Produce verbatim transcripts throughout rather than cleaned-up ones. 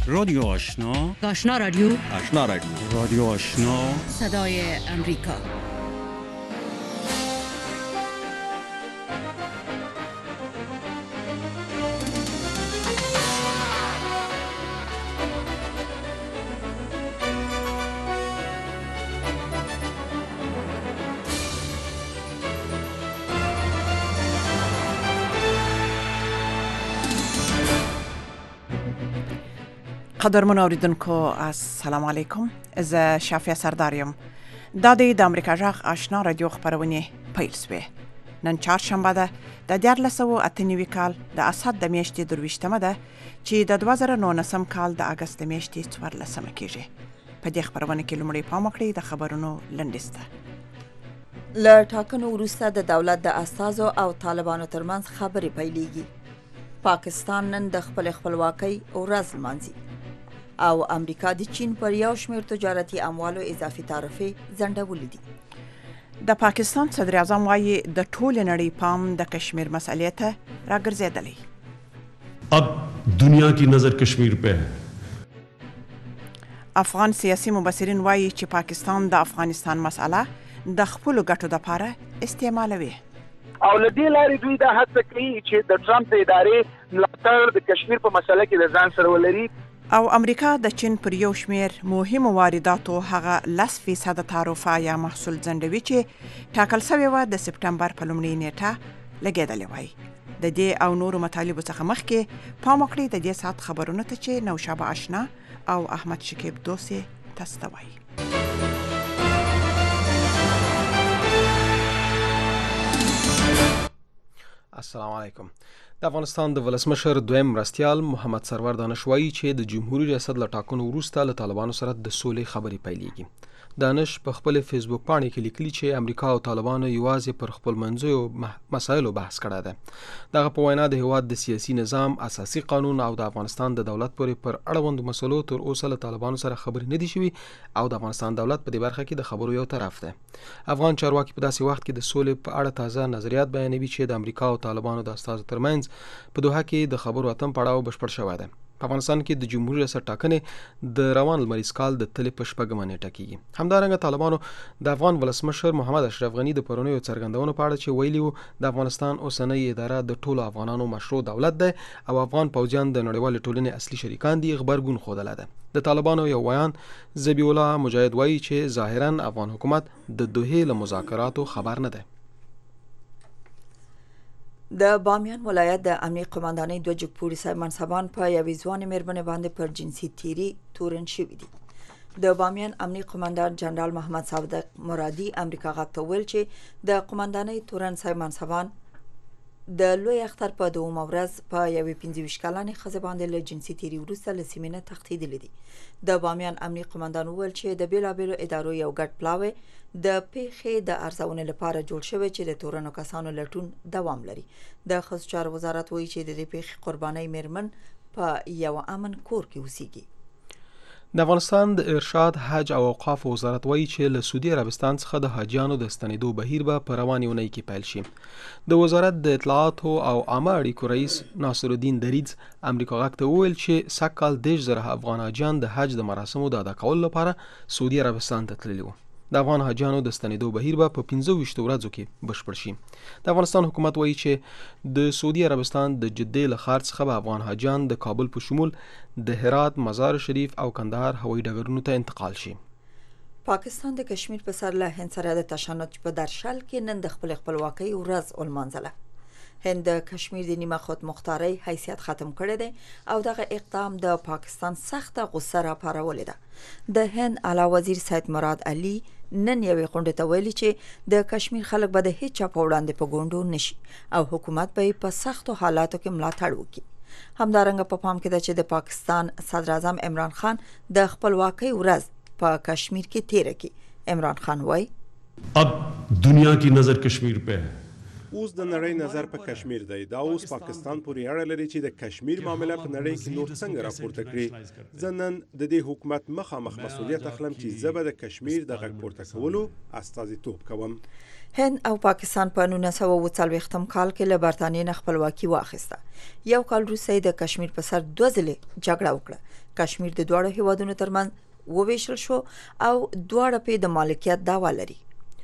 رادیو آشنا، آشنا رادیو، آشنا رادیو، رادیو آشنا، صدای امریکا. قدرمن اوریدونکو السلام علیکم. زه شافیه سرداریم. دا د امریکا جغ آشنا رادیو خبرونه پیل سوې. نن چهارشنبه ده د دیارلس سوه اته نوي کال د اسد د میاشتې درویشتمه ده چې د دوه زره نولسم کال د اګست د میاشتې څوارلسمه کېږي. په دې خبرونه کې لومړی پام وکړئ د خبرونو لنډیز ته. له ټاکنو وروسته د دولت د استازو او طالبانو ترمنځ خبرې پیلېږي. پاکستان نن د خپل خپلواکۍ ورځ لمانځي او امریکا د چین پر یو شمېر تجارتي اموالو اضافي تعرفې ځنډولې دي. د پاکستان صدر اعظم وايي د ټول نړۍ پام د کشمیر مسئلې ته راګرځېدلی. अब दुनिया की नजर कश्मीर पे है. افغان سیاسي مبصرین وايي چې پاکستان د افغانستان مسأله د خپل ګټو لپاره استعمالوي. او لدې لارې دوی دا هڅه کوي چې د ټرمپ د ادارې ملاتړ د کشمیر په مسله کې د ځان سره ولري. او امریکا د چین پر یو شمیر مهمو وارداتو هغه لس فیصد تعرفه یا محصول ځنډوي چې ټاکل شوی و د سپټمبر په لومړۍ نیټه لګېدلې وای. د دې او نورو مطالبو څخه مخکې پام وکړئ د دې ساعت خبرونه ته چې نوشابه آشنا او احمد شکیب دوسي تاسو ته وایي. السلام علیکم. د افغانستان د ولسمشر دویم مرستیال محمد سرور دانش وایي چې د جمهوریت ریاست له ټاکنو وروسته له طالبانو سره د سولې خبرې پیلېږي. دانش په خپل فیسبوک پاڼې کې لیکلي چې امریکا او طالبانو یوازې پر خپل منځیو مسایلو بحث کړی دی. دغه په وینا د هیواد د سیاسي نظام، اساسي قانون او د افغانستان د دولت پورې پر اړوندو مسلو تر اوسه له طالبانو سره خبرې نه دي شوي او د افغانستان دولت په دې برخه کې د خبرو یو طرف دی. افغان چارواکي په داسې وخت کې د سولې په اړه تازه نظریات بیانوي چې د امریکا او طالبانو د استازو ترمنځ په دوحه کې د خبرو اتم پړاو بشپړ شوی دی. په افغانستان کې د جمهوریت ریاست ټاکنې د روان لمریز کال د تلې په شپږمه نیټه کېږي. همدارنګه طالبانو د افغان ولسمشر محمد اشرف غني د پرونیو څرګندونو په اړه چې ویلي وو د افغانستان اوسنۍ اداره د ټولو افغانانو مشروع دولت دی او افغان پوځیان د نړیوالې ټولنې اصلي شریکان دي غبرګون ښودلی دی. د طالبانو یو ویان ذبیح الله مجاهد وایي چې ظاهرا افغان حکومت د دوحې له مذاکراتو خبر نه دی. د بامیان ولایت د امنیه قماندانۍ دوه جګپوړي صاحب منصبان په یوې ځوانې مېرمنې باندې پر جنسي تیري تورن شوي دي. د بامیان امنیه قماندان جنرال محمد صادق مرادي امریکا غږ ته وویل چې د قماندانۍ تورن صاحب منصبان د لوی اختر په دومه ورځ په یوې پنځه ویشت کلنې ښځې باندې له جنسي تیري وروسته له سیمې نه تښتېدلي دي. د بامیان امنیه قماندان وویل چې د بېلابېلو ادارو یو ګډ پلاوی د پیښې د ارزونې لپاره جوړ شوی چې د تورنو کسانو لټون دوام لري. د ښځو چارو وزارت وایي چې د دې پیښې قربانۍ مېرمن په یو امن کور کې اوسیږي. د افغانستان د ارشاد، حج او اوقاف وزارت وایي چې له سعودي عربستان څخه د حاجیانو د ستنېدو بهیر به په روانې اونۍ کې پیل شي. د وزارت د اطلاعاتو او عامه اړیکو رئیس ناصر الدین دریځ امریکا غږ ته وویل چې سږ کال دېرش زره افغان حاجیان د حج د مراسمو د ادا کولو لپاره سعودي عربستان ته تللي وو. د افغان حاجیانو د ستنېدو بهیر به په پنځه ویشتو ورځو کې بشپړ شي. د افغانستان حکومت وایي چې د سعودي عربستان د جدې له ښار څخه به افغان حاجیان د کابل په شمول د هرات، مزار شریف او کندهار هوایي ډګرونو ته انتقال شي. پاکستان د کشمیر په سر له هند سره د تشنج په درشل کې نن د خپل خپلواکۍ ورځ ولمانځله. هند د کشمیر د نیمه خود مختارۍ حیثیت ختم کړی دی او دغه اقدام د پاکستان سخته غوسه راپارولې ده. د هند اعلی وزیر سید مراد علي نن یوې غونډې ته ویلي چې د کشمیر خلک به د هیڅ چا په وړاندې په ګونډو نشي او حکومت به په سختو حالاتو کې ملاتړ وکړي. همدارنګه په پام کې ده چې د پاکستان صدر اعظم عمران خان د خپلواکۍ ورځ په کشمیر کې تیره کړي. عمران خان وایي अब दुनिया की नजर कश्मीर पे है. اوس د نړۍ نظر په کشمیر دی. دا اوس پاکستان پورې اړه لري چې د کشمیر معامله په نړۍ کې نور څنګه راپورته کړي. زه نن د دې حکومت مخامخ مسؤلیت اخلم چې زه به د کشمیر د غږ پورته کولو استازیتوب کوم. هند او پاکستان په نولس سوه اوه څلوېښتم کال کې له برتانیې نه خپلواکي واخیسته. یو کال وروسته د کشمیر په سر دوه ځلې جګړه وکړه. کشمیر د دواړو هیوادونو ترمنځ وویشل شو او دواړه په د مالکیت دعوا لري.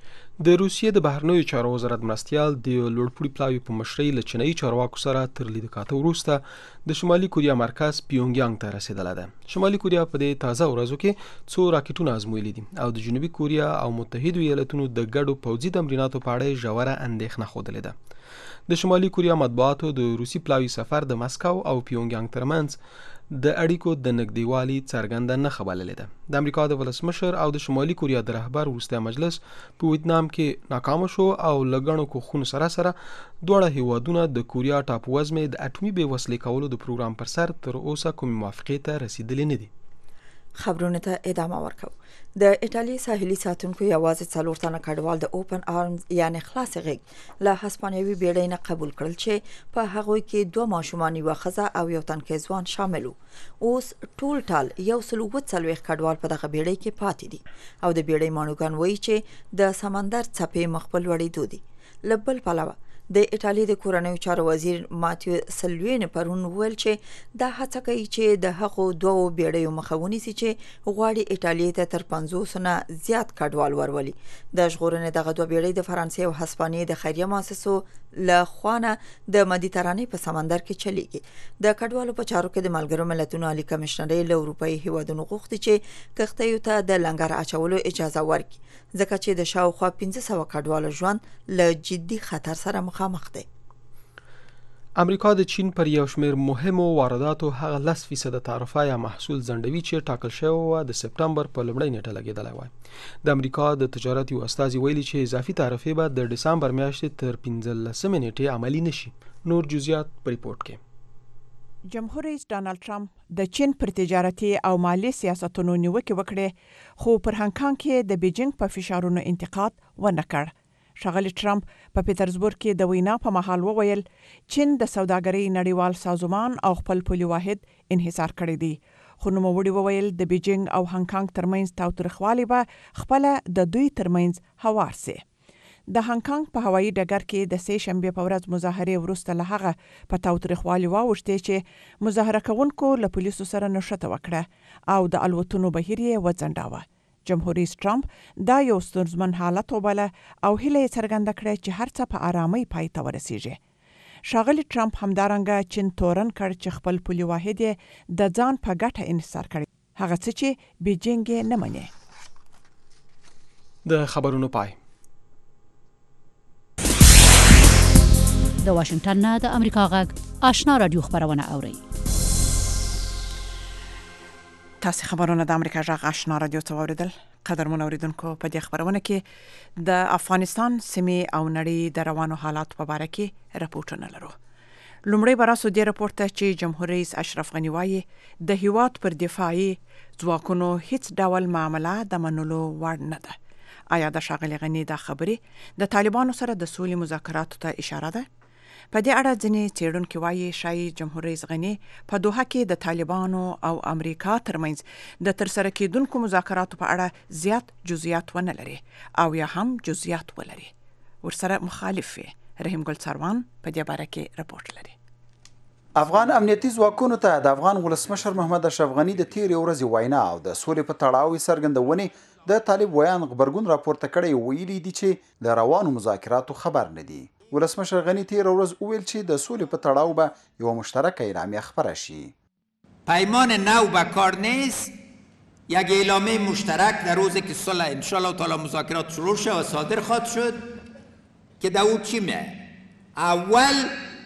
د روسیې د بهرنیو چارو وزارت مرستیال د لوړپوړي پلاوي په مشرۍ له چینایي چارواکو سره تر لید کاته وروسته د شمالي کوریا مرکز پیونګیانګ ته رسیدله ده. شمالي کوریا په دې تازه ورځو کې څو راکټونه ازمویلي دي او د جنوبي کوریا او متحدو ایالتونو د ګډو پوځي تمریناتو په اړه ژوره اندېښنه ښودلې ده. د شمالي کوریا مطبوعاتو د روسي پلاوي سفر د مسکو او پیونګیانګ ترمنځ د اړیکو د نږدېوالي څرګنده نښه بللې ده. د امریکا د ولسمشر او د شمالي کوریا د رهبر وروستی مجلس په ویتنام کې ناکام شو او له ګڼو کوښښونو سره سره دواړه هیوادونه د کوریا ټاپووزمې د اټومي بې وسلې کولو د پروګرام پر سر تر اوسه کومې موافقې ته رسیدلي نه دي. خبرونه ته ادامه ورکو. د ایټالي ساحلي ساتونکو یوازې څلور تنه کډوال د اوپن آرمز یعنی خلاص غېږ له هسپانیوي بیړۍ نه قبول کړل چې په هغوی کې دوه ماشومان یوه ښځه او یو تنکي ځوان شامل وو. اوس ټول ټال یو سل اووه څلوېښت کډوال په دغه بیړۍ کې پاتې دي او د بیړۍ ماڼوګان وایي چې د سمندر څپې مخ په لوړېدو دي. له بل پلوه د ایټالي د کورنیو چارو وزیر ماتیو سلویني پرون وویل چې دا هڅه کوي چې د هغو دوو بیړیو مخه ونیسي چې غواړي ایټالي ته تر پنځوس نه زیات کډوال ورولي. د ژغورنې دغه دوه بیړۍ د فرانسې او هسپانیې د خیریه مؤسسو له خوا نه د مدیترانې په سمندر کې چلیږي. د کډوالو په چارو کې د ملګرو ملتونو عالی کمشنرۍ له اروپایي هیوادونو غوښتي چې کښتیو ته د لنګر اچولو اجازه ورکړي ځکه چې د شاوخوا پنځه سوه کډوالو ژوند له جدي خطر سره مخامخ دی. امریکا د چین پر یو شمېر مهمو وارداتو هغه لس فیصده تعرفه یا محصول ځنډوي چې ټاکل شوی وه د سپټمبر په لومړۍ نیټه لګېدلی وای. د امریکا د تجارت یو استازي ویلي چې اضافي تعرفې به د ډسمبر میاشتې تر پنځلسمې نیټې عملي نشي. نور جزئیات په ریپورټ کې. جمهور رئیس ډانلډ ټرمپ د چین پر تجارتي او مالي سیاستونو نیوکې وکړې خو پر هانګ کې د بیجینګ په فشارونو انتقاد ونه کړ. ښاغلي ټرمپ په پیټرزبورګ کې د وینا په مهال وویل چین د سوداګرۍ نړیوال سازمان او خپل پولي واحد انحصار کړی دی. خو نوموړي وویل د بیجینګ او هانګ ترمنځ تاوتریخوالی به خپله د دوی ترمنځ هوار سي. د هانګ په هوایي ډګر کې د سې شنبې په ورځ مظاهرې وروسته له هغه په تاوتریخوالي واوښتې چې مظاهره کوونکو له پولیسو سره نښته وکړه او د الوتنو بهیر یې وځنډاوه. جمهور رئیس ټرمپ دا یو ستونزمن حالت وبله او هیله یې څرګنده کړه چې هر څه په آرامۍ پای ته ورسیږي. ښاغلي ټرمپ همدارنګه چین تورن کړ چې خپل پولي واحد یې د ځان په ګټه انحصار کړی، هغه څه چې بیجینګ یې نه مني. د خبرونو پای. د واشنگټن نه د امریکا غږ آشنا رادیو خبرونه اوري. تاسو خبرونه د امریکا غږ آشنا رادیو ته واوریدل. قدرمن اوریدونکو په دې خبرونه کې د افغانستان سیمې او نړۍ د روانو حالات په اړه کې راپورټونه لرو. لومړی براسو دې راپورټ ته چې جمهور رئیس اشرف غنی وایي د هیواد پر دفاعي ځواکونو هیڅ ډول معامله د منلو وړ نه ده. آیا د ښاغلي غنی دا خبرې د طالبانو سره د سولې مذاکراتو ته اشاره ده؟ په دې اړه ځینې څېړونکي وایي شایي جمهور رئیس غنی په دوحه کې د طالبانو او امریکا ترمنځ د ترسره کېدونکو مذاکراتو په اړه زیات جزئیات ونه لري او یا هم جزئیات ولري. ورسره مخالف وي. رحیم ګل څاروان په دې باره کې راپورټ لري. افغان امنیتي ځواکونو ته د افغان ولسمشر محمد اشرف غنی د تیرې ورځې وینا او د سولې په تړاو څرګندونې د طالب ویان غبرګون راپورته کړی ویلي دي چې د روانو مذاکراتو خبر نه دي. ولسمشر غنی تیره ورځ وویل چې د سولې په تړاو به یوه مشترکه اعلامیه خپره شي. پیمان نو به کار نیست. یک اعلامیه مشترک در روزی که صلح ان شاء الله تعالی مذاکرات شروع شد و صادر خواهد شد که در چی میه؟ اول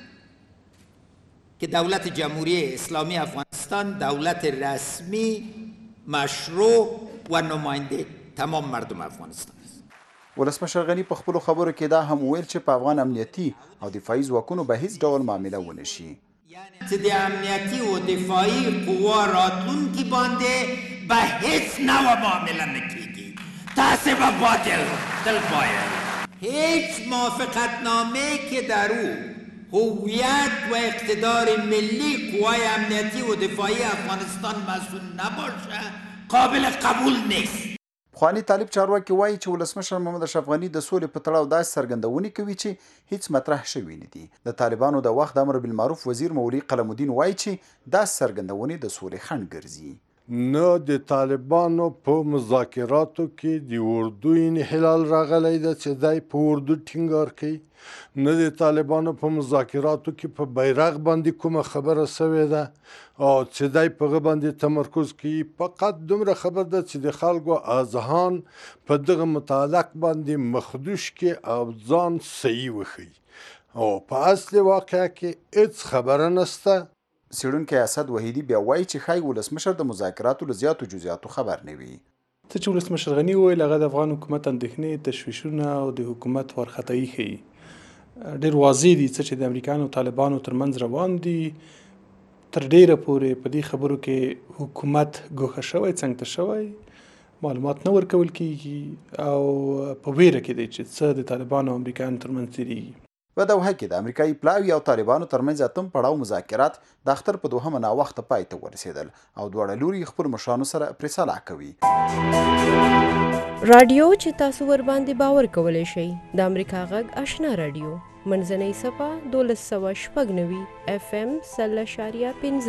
که دولت جمهوری اسلامی افغانستان دولت رسمی مشروع و نماینده تمام مردم افغانستان. ولسمشر غنی په خپلو خبرو کې دا هم ویل چې په افغان امنیتي او دفاعي ځواکونو به هیڅ ډول معامله ونه شي. چې د امنیتي او دفاعي قوا راتلونکي باندې به هیڅ نوع معامله نه کیږي. تاسو به باطل دل باید هیچ موافقتنامه که در او هویت و اقتدار ملی قوای امنیتی و دفاعی افغانستان مسئول نباشه قابل قبول نیست. پخوانی طالب چارواکي وایي چې ولسمشر محمد اشرف غني د سولې په تړاو داسې څرګندونې کوي چې هیڅ مطرح شوي نه دي. د طالبانو د وخت امر بالمعروف وزیر مولوي قلم الدین وایي چې داسې څرګندونې د سولې خنډ ګرځي. نه د طالبانو په مذاکراتو کې د اردو انحلال راغلی ده چې دی په اردو ټینګار کوي، نه د طالبانو په مذاکراتو کې په بیرغ باندې کومه خبره سوې ده او چې دی په هغه باندې تمرکز کوي. فقط دومره خبر ده چې د خلکو اذهان په دغه متعلق باندې مخدوش کې او ځان صحیح وښیي او په اصل واقعه کې هیڅ خبره نشته. څېړونکی اسد وحیدي بیا وایي چې ښایي ولسمشر د مذاکراتو له زیاتو جزئیاتو خبر نه وي. څه چې ولسمشر غني وویل هغه د افغان حکومت اندېښنې، تشویشونه او د حکومت وارخطایي ښیي. ډېر واضح دي څه چې د امریکایانو او طالبانو ترمنځ روان دي. تر ډېره پورې په دې خبرو کې حکومت ګوښه شوی، څنګ ته شوی، معلومات نه ورکول کېږي او په ویره کې دی چې څه د طالبانو او امریکایانو ترمنځ تېرېږي. په دوحه کې د امریکایي پلاوي او طالبانو ترمنځ اتم پړاو مذاکرات د اختر په دوهمه ناوخته پای ته ورسېدل او دواړه لوري خپل مشرانو سره پرې صلاح کوي. رادیو چې تاسو ور باندې باور کولی شئ د امریکا غږ آشنا رادیو منځنۍ صفحه دولس سوه شپږ نوي اف ام سل اشاریه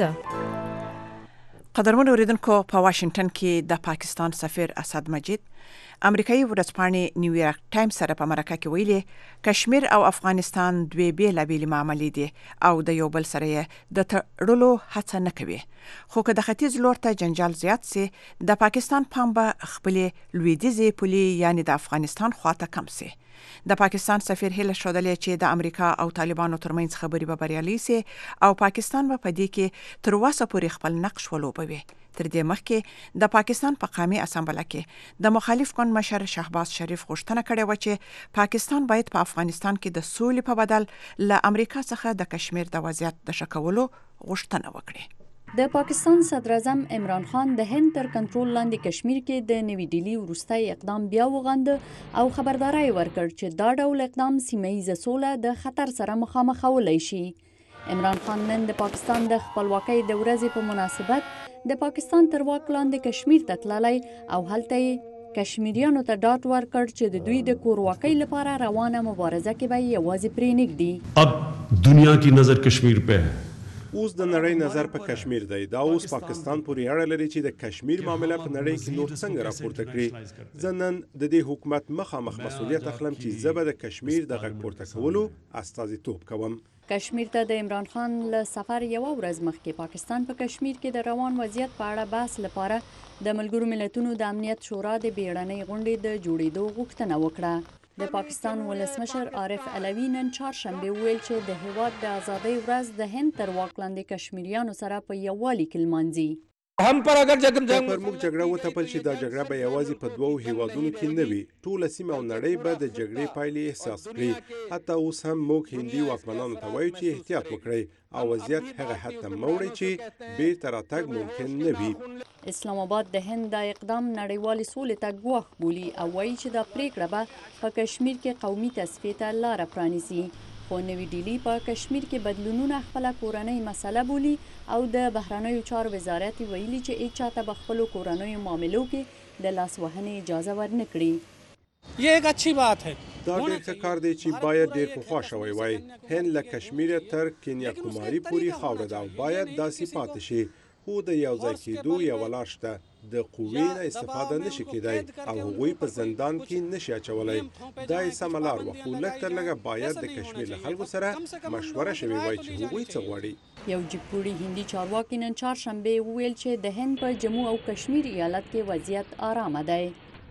پنځه. قدرمن اوریدونکو، په واشنگټن کې د پاکستان سفیر اسد مجید امریکایي ورځپاڼې نیویارک ټایمز سره په مرکه کې ویلي کشمیر او افغانستان دوی بیلابېلې معاملې دي او د یو بل سره یې د تړلو هڅه نه کوي. خو که د ختیځ لور ته جنجال زیات سي د پاکستان پام به خپلې لویدیځې پولې یعنې د افغانستان خواته کم سي. د پاکستان سفیر هیله ښودلې چې د امریکا او طالبانو ترمنځ خبرې به بریالۍ سي او پاکستان به په دې کې تر اوسه پورې خپل نقش ولوبوي. تر دې مخکې د پاکستان په قومي اسامبله کې د مخالف ګوند مشر شهباز شریف غوښتنه کړې و چې پاکستان باید په افغانستان کې د سولې په بدل له امریکا څخه د کشمیر د وضعیت د ښه کولو غوښتنه وکړي. د پاکستان صدر اعظم عمران خان د هند تر کنټرول لاندې کشمیر کې د نوي ډیلی وروستی اقدام بیا وغنده او خبرداری ورکړ چې دا ډول اقدام سیمه ییزه سوله د خطر سره مخامخولی شي. عمران خان نن د پاکستان د خپلواکۍ د ورځې په مناسبت د پاکستان تر واک لاندې کشمیر ته تللی او هلته یې کشمیریانو ته ډاډ ورکړ چې د دوی د کورواکۍ لپاره روانه مبارزه کې به یوازې پرې نږدي. अब दुनिया की नजर कश्मीर पे है. اوس د نړۍ نظر په کشمیر دی. دا اوس پاکستان پورې اړه لري چې د کشمیر معامله په نړۍ کې نور څنګه راپورته کړي. زه نن د دې حکومت مخامخ مسؤلیت اخلم چې زه به د کشمیر د غږ پورته کولو استازیتوب کوم. کشمیر ته د عمران خان له سفر یوه ورځ مخکې پاکستان په پا کشمیر کې د روان وضعیت په اړه بحث لپاره د ملګرو ملتونو د امنیت شورا د بیړنۍ غونډې د جوړېدو غوښتنه وکړه. د پاکستان ولسمشر عارف علوي نن چهارشنبه ویل چې د هیواد د ازادۍ ورځ د هند تر واک لاندې کشمیریانو سره په یووالي کې لمانځي. هم پر اگر جګم جنگ پر موږ جګړه وتپل چې دا جګړه به یوازې په دوو هیوادونو کې نه وي، ټوله سیمه او نړۍ به د جګړې پایلې احساس کړي. حتی اوس هم موږ هندي واکمنانو ته وایو چې احتیاط وکړئ او وضعیت هغه حد ته مه وړئ چې بیرته راتګ ممکن نه وي. اسلام آباد د هند د اقدام نړیوالې سولې ته ګواښ بولي او وایي چې دا پریکړه به په کشمیر کې قومي تصفیې ته لاره پرانیزي. خو نوي ډیلی په کشمیر کې بدلونونه خپله کورنۍ مسله بولي او د بهرنیو چارو وزارت ویلي چې هیڅ چاته به خپلو کورنیو معاملو کې د لاس وهنې اجازه ورنه کړي. یہ ایک اچھی بات ہے. دا ډېر ښه کار دی چې باید ډېر پخوا شوی وای. هند له کشمیره تر کنیاکماري پورې خاوره ده او باید داسې پاتې شي. خو د یو ځای کېدو یوه لار شته. د قوې نه استفاده نشي کېدای او هغوی په زندان کې نشي اچولی. دا یې سمه لار وه، خو لږ تر لږه باید د کشمیر له خلکو سره مشوره شوې وای چې هغوی څه غواړي. یو جګپوړي هندي چارواکي نن چهارشنبه وویل چې د هند په جموں او کشمیر ایالت کې وضعیت آرامه دی.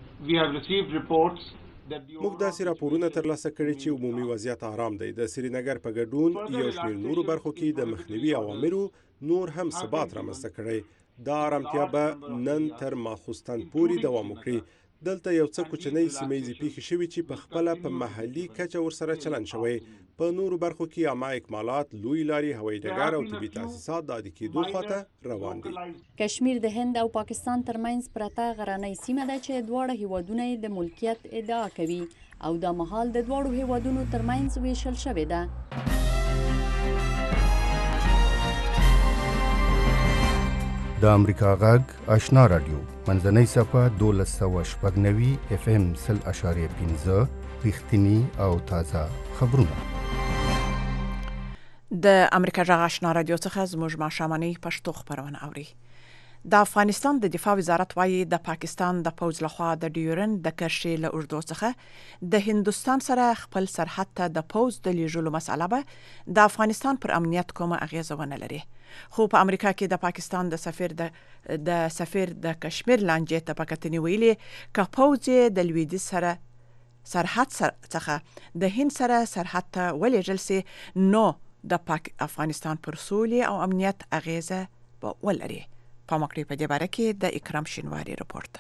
موږ داسې راپورونه ترلاسه کړي چې عمومي وضعیت آرام دی. د سرینګر په ګډون یو شمېر نورو برخو کې د مخنیوي عواملو نور هم ثبات رامنځته کړی. دا آرامتیا به نن تر ماخوستن پورې دوام وکړي. دلته یو څه کوچنۍ سیمه ییزې پیښې شوي چې په خپله په محلي کچه ورسره چلن شوی. په نورو برخو کې عامه اکمالات، لوی لارې، هوایي ډګر او طبي تاسیسات د عادي کېدو خواته روان دي. کشمیر د هند او پاکستان ترمنځ پرته غرنۍ سیمه ده چې دواړه هیوادونه د ملکیت ادعا کوي او د مهال د دواړو هیوادونو ترمنځ ویشل شوې ده. د امریکا غږ آشنا رادیو منځنۍ صفحه دولس سوه شپږ نوي اف ام سل اشاریه پنځه رښتیني او تازه خبرونه. د امریکا غږ آشنا رادیو څخه زموږ ماښامنۍ پښتو خبرونه اوري. د افغانستان د دفاع وزارت وايي د پاکستان د پوځ لخوا د ډیورن د کرښې له اوږدو څخه د هندوستان سره خپل سرحد ته د پوځ د لیږلو مسأله به د افغانستان پر امنیت کومه اغیزه ونه لري. خو په امریکا کې د پاکستان د سفیر د د سفیر د کشمیر لانجې ته په کتنې ویلي که پوځ د لویدیځ سره سرحد څخه د هند سره سرحد ته ولېږل سي نو د پاک افغانستان پر سولې او امنیت اغیزه به ولري. په مکړې په دې باره کې د اکرام شینواری رپورت.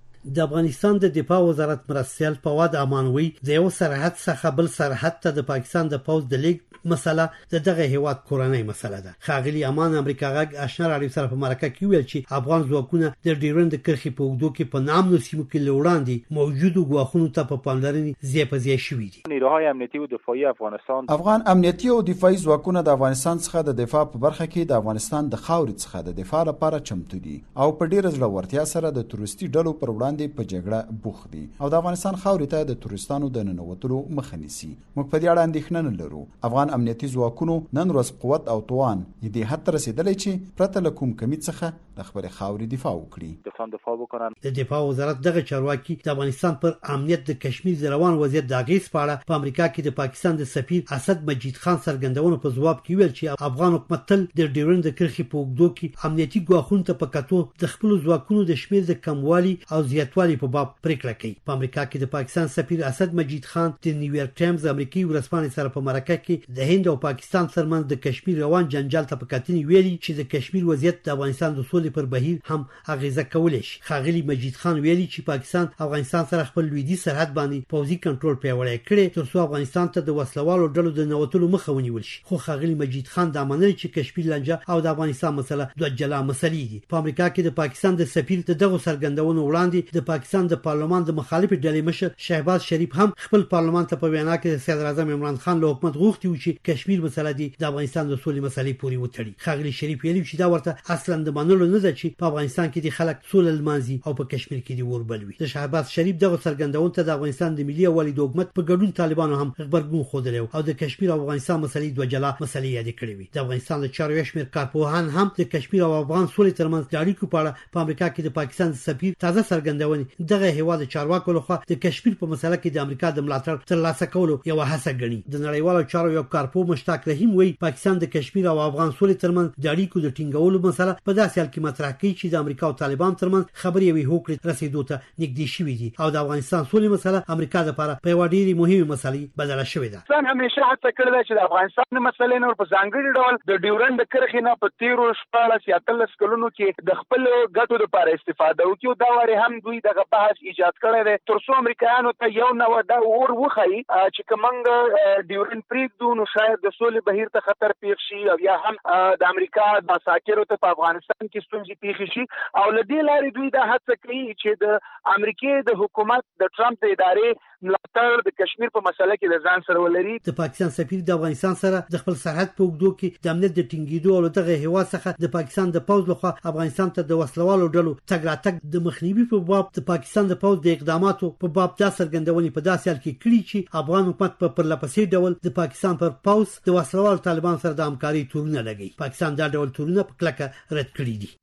د افغانستان د دفاع وزارت مرستیال فواد امانوي د یو سرحد څخه بل سرحد ته د پاکستان د پوځ د لیږد مسله د دغه هیواد کورنۍ مسله ده. ښاغلي امان امریکا غږ آشنا راډیو سره په مرکه کې ویل چې افغان ځواکونه د ډیورن د کرښې په اوږدو کې په نامنو سیمو کې له وړاندې موجودو ګواښونو ته په پاملرنې ځای په ځای شوي دي. نیروهای امنیتي او دفاعي افغانستان افغان امنیتي او دفاعي ځواکونه د افغانستان څخه د دفاع په برخه کې د افغانستان د خاورې څخه د دفاع لپاره چمتو دي او په ډیره زړورتیا سره د تروریستي ډلو پر وړاندې په جګړه بوخت دي او د افغانستان خاورې ته د تروریستانو د ننوتلو مخه نیسي. موږ په دې اړه اندېښنه نه لرو. افغان امنیتي ځواکونو نن ورځ قوت او توان دې حد ته رسیدلی چې پرته له کوم کمی څخه د خپلې خاورې دفاع وکړي. دفاع وکړن. د دفاع وزارت دغه چارواکي د افغانستان پر امنیت د کشمیر د روان وضعیت د اغیز په اړه په امریکا کې د پاکستان د سفیر اسد مجید خان څرګندونو په ځواب کې ویل چې افغان حکومت تل د ډیورن د کرښې په اوږدو کې امنیتي ګواښونو ته په کتو د خپل ځواکونو د شمیر د کموالي او زیاتوالي په باب پریکړه کوي. په امریکا کې د پاکستان سفیر اسد مجید خان د نیویارک ټایمز امریکایي ورځپاڼې سره په مرکه کې د هند او پاکستان ترمنځ د کشمیر روان جنجال ته په کتنې ویلي چې د کشمیر وضعیت د افغانستان د سولې پر بهیر هم اغیزه کولی شي. ښاغلي مجید خان ویلي چې پاکستان افغانستان سره خپل لویدیځ سرحد باندې پوځي کنټرول پیاوړی کړي ترڅو افغانستان ته د وسلوالو ډلو د نوتلو مخه ونیول شي. خو ښاغلي مجید خان دا منل چې کشمیر لانجه او د افغانستان مسله دوه جلا مسلې دي. په امریکا کې د پاکستان د سفیر د دغه څرګندونو وړاندې د پاکستان د پارلمان د مخالفې ډلې مشر شهباز شریف هم خپل پارلمان ته په وینا کې د صدر اعظم عمران خان له حکومت غوښتي و چې کشمیر مسله دی د افغانستان د سولې مسلې پورې وتړي. ښاغلي شریف ویلي چې دا ورته اصلا د منلو نه ده چې په افغانستان کې د خلک سوله لمانځي او په کشمیر کې د اور بل وي. د شهباز شریف دغه څرګندونو ته د افغانستان د ملي یووالي د حکومت په ګډون طالبانو هم خبرګون ښودلی او د کشمیر او افغانستان مسلې دوه جلا مسلې یادې کړې وې. د افغانستان د چارو یو شمېر کارپوهان هم د کشمیر او افغان سولې ترمنځ د اړیکو په اړه په امریکا کې د پاکستان د سفیر تازه څرګندونې دغه هیواد چارواکو لخوا د کشمیر په مسله کې د امریکا د ملاتړ ترلاسه کولو یو هڅه ګڼي. د نړیوالو چارو یو کارپو مشتاق رحیم وایي پاکستان د کشمیر او افغان سولې ترمنځ د اړیکو د ټینګولو مسله په داسې حال کې مطرح کوي چې د امریکا او طالبان ترمنځ خبرې یوې هوکړې رسیدو ته نږدې شوې دي او د افغانستان سولې مسله امریکا لپاره په یوه ډېرې مهمې مسلې بدله شوې ده. افغانستان همیشه هڅه کړې ده چې د افغانستان د مسلې نور په ځانګړي ډول د ډیورن د کرښې نه په تیرو شپاړس یا اتلس کلونو کې د خپل ګټو لپاره استفاده وکړي. دا وارې هم دوی دغه بحث ایجاد کړی دی تر څو امریکایانو ته یو نوع دا اور وښیي چې که موږ ډیورن پرېږدو نو شاید د سولې بهیر ته خطر پیښ شي او یا هم د امریکا د مساکرو ته په افغانستان کې ستونزې پیښې شي او له دې لارې دوی دا هڅه کوي چې د امریکې د حکومت د ټرمپ د ادارې ملاتړ د کشمیر په مسله کې د ځان سره ولري. د پاکستان سفیر د افغانستان سره د خپل سرحد په اوږدو کې د امنیت د ټینګېدو او دغه هیواد څخه د پاکستان د پوځ لخوا افغانستان ته د وسلوالو ډلو تګ راتګ د مخنیوي په باب د پاکستان د پوځ د اقداماتو په باب دا څرګندونې په داسې حال کې کړي چې افغان حکومت په پرلپسې ډول د پاکستان پر پوځ د وسلوالو طالبان سره د همکارۍ تورونه لګوي. پاکستان دا ډول تورونه په کلکه رد کړي دي.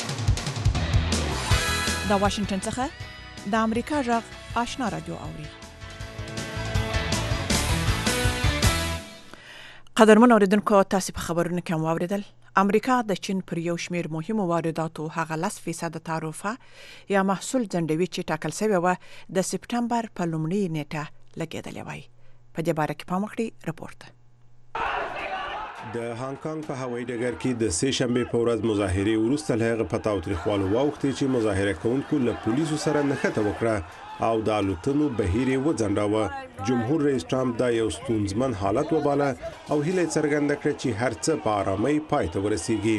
د واشنگټن څخه د امریکا غږ آشنا رادیو اوري. قدرمن اوریدونکو تاسو په خبرونه کې واوریدل امریکا د چین پر یو شمیر مهمو وارداتو هغه لس فیصد تعرفه یا محصول ځنډوي چې ټاکل شوی و د سپټمبر په لومړۍ نیټه لګیدلې وای. په دې باره کې پام وکړئ رپورت. د هانګ کانګ په هوایي ډګر کې د سه شنبه په ورځ مظاهره وروسته له هغه پتاو تاریخوالو واوښتي چې مظاهره کوونکو له پولیسو سره نښته وکړه او د الوتنو بهیر یې وځنډاوه. جمهور رئیس ټرمپ دا یو ستونزمن حالت وباله او هیله څرګنده کړه چې هر څه په آرامۍ پای ته ورسیږي.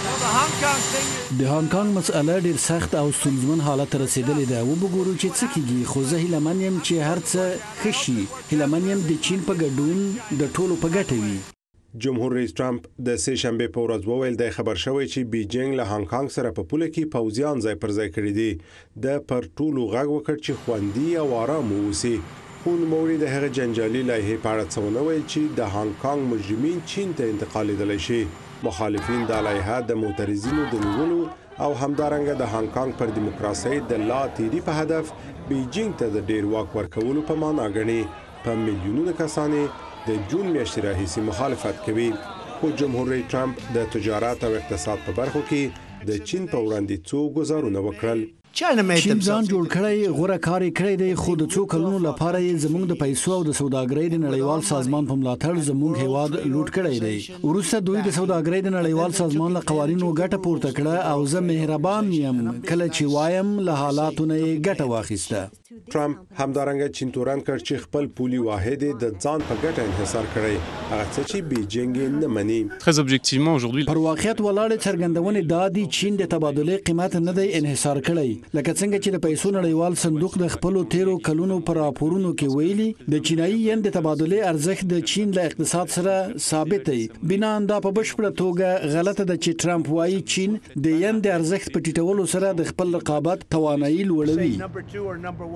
د هانګ کانګ مسأله ډیر سخت او ستونزمن حالت ته رسیدلې ده. وګورو چې څه کیږي، خو زه هیله من یم چې هر څه ښه شي. هیله من یم د چین په ګډون د ټولو په ګټه وي. جمهور رئیس ټرمپ د سه شنبه په ورځ وویل د خبر شوی چې بیجینګ له هانګ کانګ سره په پوله کې پوځیان ځای پر ځای کړی دي. د پر ټولو غږ وکړ چې خوندي او آرام اوسي. خو نوموړي د هغه جنجالي لایحې په اړه څه ونه ویل چې د هانګ کانګ مجرمین چین ته انتقالېدلی شي. مخالفین دا لایحه د معترضینو د نیولو او همدارنګه د هانګ کانګ پر دیموکراسۍ د لا تیری په هدف بیجینګ ته د ډیر واک ورکولو په معنا ګڼي. په میلیونونو کسانې د جون میاشتې راهیسې مخالفت کوي. خو جمهور رئیس ټرمپ د تجارت او اقتصاد په برخو کې د چین په وړاندې څو ګزارونه وکړل. چین ځان جوړ کړی، غوره کار یې کړی دی، خو د څو کلونو لپاره یې زموږ د پیسو او د سوداګرۍ د نړیوال سازمان په ملاتړ زموږ هیواد لوټ کړی دی. وروسته دوی د سوداګرۍ د نړیوال سازمان له قوانینو ګټه پورته کړه او زه مهربان یم کله چې وایم له حالاتو نه یې ګټه واخیسته. ټرمپ همدارنګه چین تورن کړ چې خپل پولي واحد د ځان په ګټه انحصار کړی، هغه څه چې بیجینګ نه مني. پر واقعیت ولاړې څرګندونې دا دي چین د تبادلې قیمت نه دی انحصار کړی. لکه څنګه چې د پیسو نړیوال صندوق د خپلو تیرو کلونو پر راپورونو کې ویلي، د چینایي ین د تبادلې ارزښت د چین له اقتصاد سره ثابت دی. بنا دا په بشپړه توګه غلطه ده چې ټرمپ وایي چین د ین د ارزښت په ټیټولو سره د خپل رقابت توانایي لوړوي.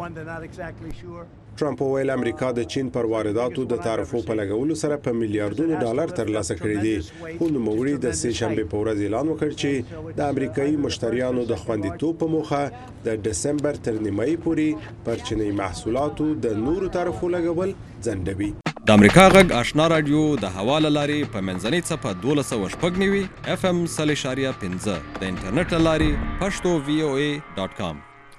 ټرمپ ویل امریکا د چین پر وارداتو د تعرفو په لګولو سره په میلیارډونو ډالر ترلاسه کړي دي. خو نوموړي د سه شنبه په ورځ اعلان وکړ چې د امریکایي مشتریانو د خوندیتوب په موخه د دسمبر تر نیمایي پورې پر چینی محصولاتو د نورو تعرفو لګول ځنډوي. د امریکا غږ آشنا رادیو د حواله لاري په منځنۍ صفه دولس سوه شپږ نوي اف ام سل اشاریه پنځه د انټرنیټ لاري پښتو وی او ای ډاټ کام.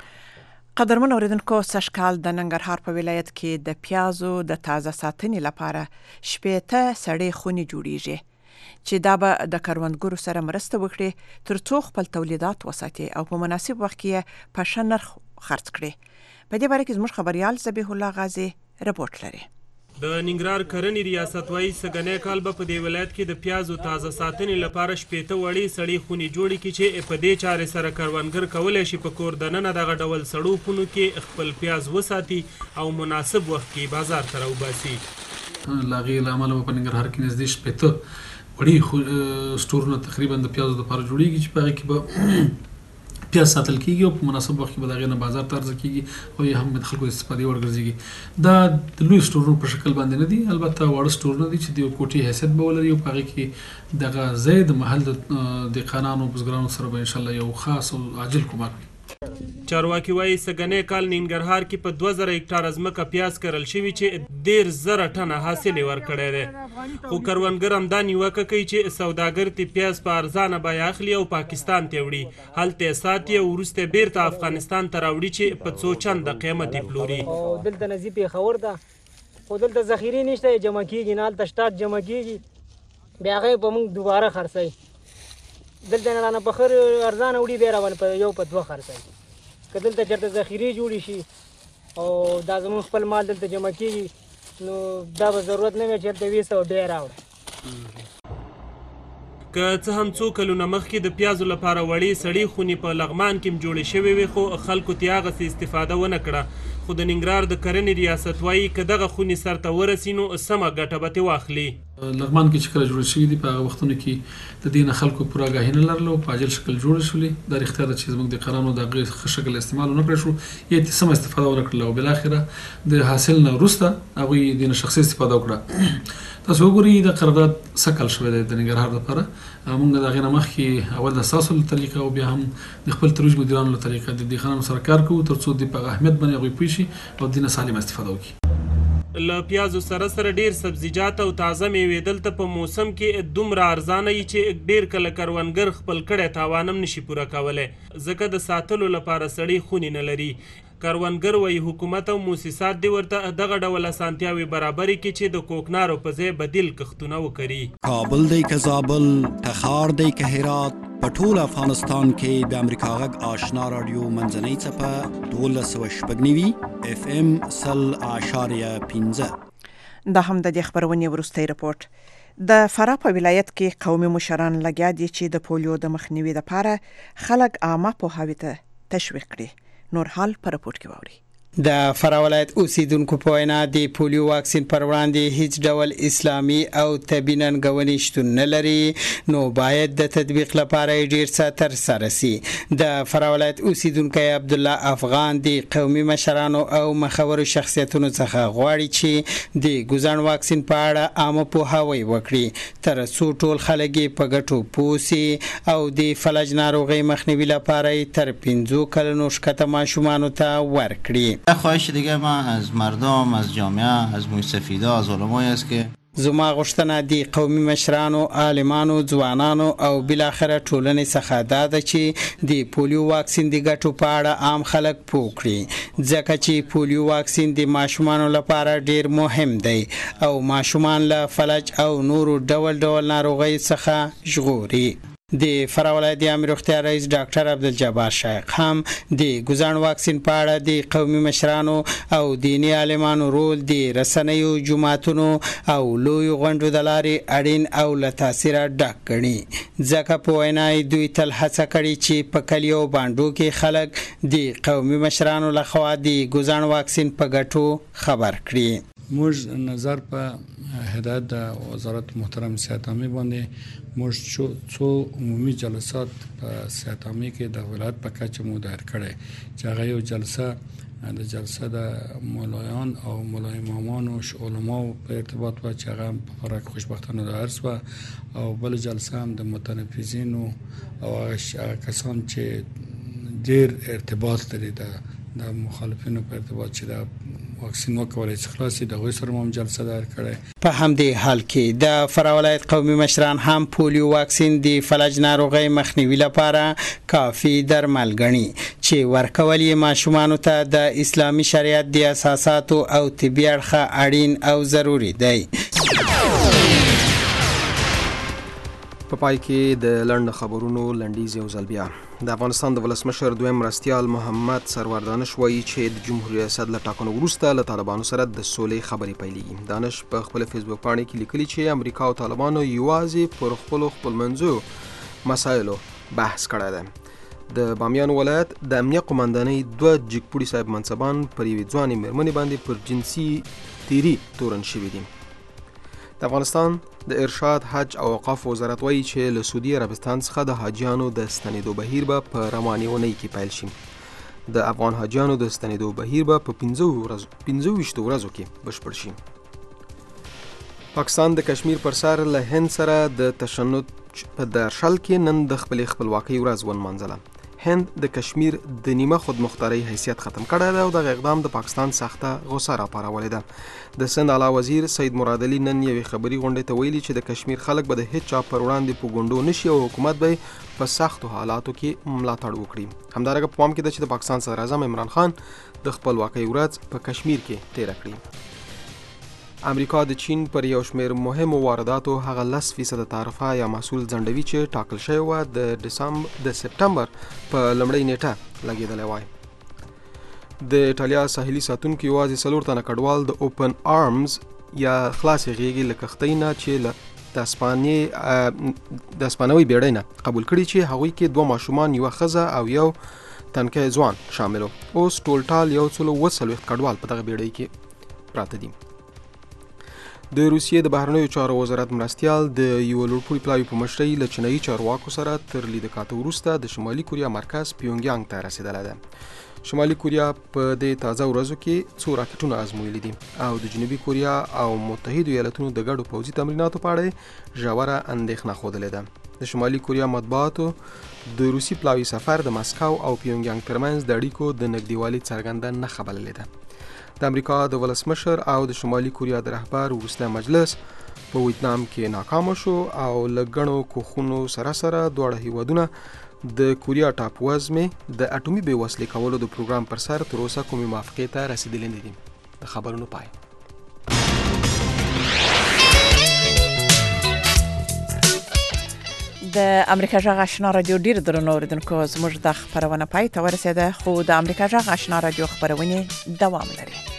قدرمن اوریدونکو، سږکال د ننګرهار په ولایت کې د پیازو د تازه ساتنې لپاره شپېته سړې خونې جوړیږي چې دا به د کروندګرو سره مرسته وکړي تر څو خپل تولیدات وساتي او په مناسب وخت کې په ښه نرخ خرڅ کړي. په دې باره کې زموږ خبريال ذبیح الله غازي رپورټ لري. د ننګرهار کرنې ریاست وایي سږنی کال به په دې ولایت کې د پیازو تازه ساتنې لپاره شپېته وړې سړې خونې جوړې کړي چې په دې چارې سره کروندګر کولی شي په کور دننه دغه ډول سړو خونو کې خپل پیاز وساتي او مناسب وخت کې بازار ته راوباسي. له هغې له امله به په ننګرهار کې نږدې شپېته وړې سټورونه تقریبا د پیازو لپاره جوړېږي چې په هغې کې به پیاز ساتل کیږي او په مناسب وخت کې به د هغې نه بازار ته عرضه کیږي او یا هم د خلکو د استفادې وړ ګرځېږي. دا د لوی سټورونو په شکل باندې نه دي، البته واړه سټورونه دي چې د یو کوټې حیثیت به ولري او په هغې کې دغه ځای د محل د دهقانانو بزګرانو سره به انشاءالله یو خاص او عاجل کومک وي. چارواکي وایي سږنی کال ننګرهار کې په دوه زره هکټاره ځمکه پیاز کرل شوي چې ډېر زره ټنه حاصل یې ورکړی دی. خو کروندګر همدا نیوکه کوي چې سوداګر ترې پیاز په ارزانه بیه اخلي او پاکستان ته وړي، هلته یې ساتي او وروسته بیرته افغانستان ته راوړي چې په څو چنده قیمت یې پلوري. دلته نزي پېښور ده، خو دلته ذخیرې نشته، یې جمع کېږي، نه هلته سټاک جمع کېږي، بیا هغه په موږ دوباره خرڅوي. دلته نه رانه په خر ارزانه وړي، بیا راونه په یو په دوه خرڅوي. که دلته چېرته ذخیرې جوړې شي او دا زموږ خپل مال دلته جمع کېږي نو دا به ضرورت نه وي چېرته ویسته او بیا راوړه. که څه هم څو کلونه مخکې د پیازو لپاره وړې سړې خونې په لغمان کې هم جوړې شوې وې، خو خلکو ترې هغسې استفاده ونه کړه. خو د ننګرهار د کرنې ریاست وایي که دغه خونې سرته ورسي نو سمه ګټه به ترې واخلي. لغمان کې چې کله جوړې شوي دي په هغه وختونو کې د دې نه خلکو پوره آګاهي نه لرله او په عاجل شکل جوړې شولې. دا رښتیا ده چې زموږ دهقانانو د هغې ښه شکل استعمال ونه کړی شو یا یې سمه استفاده ونه کړله او بالاخره د حاصل نه وروسته هغوی دې نه شخصي استفاده وکړه. تاسو وګورئ د قرارداد سږ کال شوی دی د ننګرهار لپاره. موږ د هغې نه مخکې اول د ستاسو له طریقه او بیا هم د خپل ترویج مدیرانو له طریقه د دهقانانو سره کار کوو تر څو د په اهمیت باندې هغوی پوه شي او د دې نه سالمه استفاده وکړي. له پیازو سره سره ډیر سبزیجات او تازه میوې دلته په موسم کې دومره ارزانه وي چې ډیر کله کروندګر خپل کړی تاوان هم نشي پوره کولی، ځکه د ساتلو لپاره سړې خونې نه لري. کروندګر وایي حکومت او موسسات دې ورته دغه ډول اسانتیاوې برابرې کړي چې د کوکنارو په ځای بدیل کښتونه وکړي. کابل دی که زابل، تخار دی که هرات، په ټول افغانستان کې د امریکا غږ آشنا رادیو منځنۍ څپه دولس سوه شپږ نوي اف ام سل اعشاریه پنځه. دا هم د دې خبرونې وروستی رپورټ. د فراه په ولایت کې قومي مشران لګیا دي چې د پولیو د مخنیوي لپاره خلک عامه پوهاوي ته تشویق کړي. نور حال په رپورټ کې واوري. د فراه ولایت اوسیدونکو په وینا د پولیو واکسین پر وړاندې هیڅ ډول اسلامي او طبي ننګونې شتون نه لري، نو باید د تطبیق لپاره ډیر څه ترسره سي. د فراه ولایت اوسیدونکی عبدالله افغان د قومي مشرانو او مخورو شخصیتونو څخه غواړي چې د ګوزن واکسین په اړه عامه پوهاوی وکړي تر څو ټول خلک په ګټو پوه سي او د فلج ناروغۍ مخنیوي لپاره تر پنځو کلونو ښکته ماشومانو ته ورکړي. خواهش دیگه من از مردم، از جامعه، از مستفیدا، از علمای است که زما غوښتنه د قومي مشرانو، عالمانو، ځوانانو او بالاخره ټولنې څخه دا ده چې د پولیو واکسین د ګټو په اړه عام خلک پوه کړي، ځکه چې پولیو واکسین د ماشومانو لپاره ډیر مهم دی او ماشومان له فلج او نورو ډول ډول ناروغیو څخه ژغوري. د فراه ولایت د عامه روغتیا رئیس ډاکټر عبدالجبار شیخ هم د ګوزن واکسین په اړه د قومي مشرانو او دیني عالمانو رول د رسنیو، جماعتونو او لویو غونډو د لارې اړین او له تاثیره ډک ګڼي، ځکه په وینا یې دوی تل هڅه کړې چې په کلیو او بانډو کې خلک د قومي مشرانو لخوا د ګوزن واکسین په ګټو خبر کړي. موږ نظر په هدایت د وزارت محترم صحت عامه باندې موږ څو عمومي جلسات په صحت عامه کې د ولایت په کچه مو دایر کړي چې هغه یو جلسه د جلسه د مولایان او مولای امامان او علماء په ارتباط و چې هغه په فرق خوشبختانه دایر شو، او بل جلسه هم د متنفذین او هغه کسان چې ډیر ارتباط لري د مخالفینو په ارتباط چې د واکسین وکولای شي خلاصي د غوي سره هم جلسه دایر کړي. په همدې حال کې د فراه ولایت قومي مشران هم پولیو واکسین د فلج ناروغۍ مخنیوي لپاره کافي درمل ګڼي چې ورکول یې ماشومانو ته د اسلامي شریعت د اساساتو او طبي اړخه اړین او ضروري دی. په پای کې د لنډ خبرونو لنډیز یو ځل بیا. د افغانستان د ولسمشر دویم مرستیال محمد سرور دانش وایي چې د جمهوریت ریاست له ټاکنو وروسته له طالبانو سره د سولې خبرې پیلېږي. دانش په خپل فیسبوک پاڼه کې لیکلي چې امریکا او طالبانو یوازې پر خپلو خپلمنځو مسایلو بحث کړی دی. د بامیان ولایت د امنیه قومندانۍ دوه جګپوړي صاحب منصبان پر یوې ځوانې مېرمنې باندې پر جنسي تیري تورن شوي دي. د افغانستان د ارشاد، حج او اوقاف وزارت وایي چې له سعودي عربستان څخه د حاجیانو د ستنېدو بهیر به په روانې اونۍ کې پیل شي. د افغان حاجیانو د ستنېدو بهیر به په پنځه ویشتو ورځو کې بشپړ شي. پاکستان د کشمیر پر سر له هند سره د تشنج په درشل کې نن د خپلې خپلواکۍ ورځ ونمانځله. هند د کشمیر د نیمه خودمختارۍ حیثیت ختم کړی دی او دغه اقدام د پاکستان سخته غوسه راپارولی ده. د سند اعلی وزیر سید مراد علي نن یوې خبري غونډې ته ویلي چې د کشمیر خلک به د هیڅ چا پر وړاندې په ګونډو نشي او حکومت به په سختو حالاتو کې ملاتړ وکړي. همدارنګه په پام کې ده چې د پاکستان صدر اعظم عمران خان د خپلواکۍ ورځ په کشمیر کې تیره کړي. امریکا د چین پر یو شمېر مهمو وارداتو هغه لس فیصده تعرفه یا محصول ځنډوي چې ټاکل شوی وه د ډسمبر د سپټمبر په لومړۍ نیټه لګېدلی وای. د ایټالیا ساحلي ساتونکو یوازې څلور تنه کډوال د اوپن آرمز یا خلاصې غېږې له کښتۍ نه چې له د اسپانیې د اسپانوي بیړۍ نه قبول کړي چې هغوی کې دوه ماشومان، یوه ښځه او یو تنکی ځوان شامل و. اوس ټولټال یو څلو اووه څلوېښت کډوال په دغه بیړۍ کې پراته دي. د روسیې د بهرنیو چارو وزارت مرستیال د یو لوړپوړي پلاوي په مشرۍ له چینایي چارواکو سره تر لیده کاته وروسته د شمالي کوریا مرکز پیونګیانګ ته رسېدلی ده. شمالي کوریا په دې تازه ورځو کې څو راکټونه ازمویلي دي او د جنوبي کوریا او متحدو ایالتونو د ګډو پوځي تمریناتو په اړه ژوره اندېښنه ښودلې ده. د شمالي کوریا مطبوعاتو د روسي پلاوي سفر د مسکو او پیونګیانګ ترمنځ د اړیکو د نږدېوالي څرګنده نښه بللې ده. د امریکا د ولسمشر او د شمالي کوریا د رهبر وروستی مجلس په ویتنام کې ناکام شو او له ګڼو کوښښونو سره سره دواړه هیوادونه د کوریا ټاپوازمې د اټومي بې وسلې کولو د پروګرام پر سر تر اوسه کومې موافقې ته رسیدلې نه دي. د خبرونو پای. د امریکا جغ آشنا رادیو ډیر درنو اوریدونکو زموږ د خبرونه پای ته ورسېده، خو د امریکا جغ آشنا رادیو خبرونه دوام لري.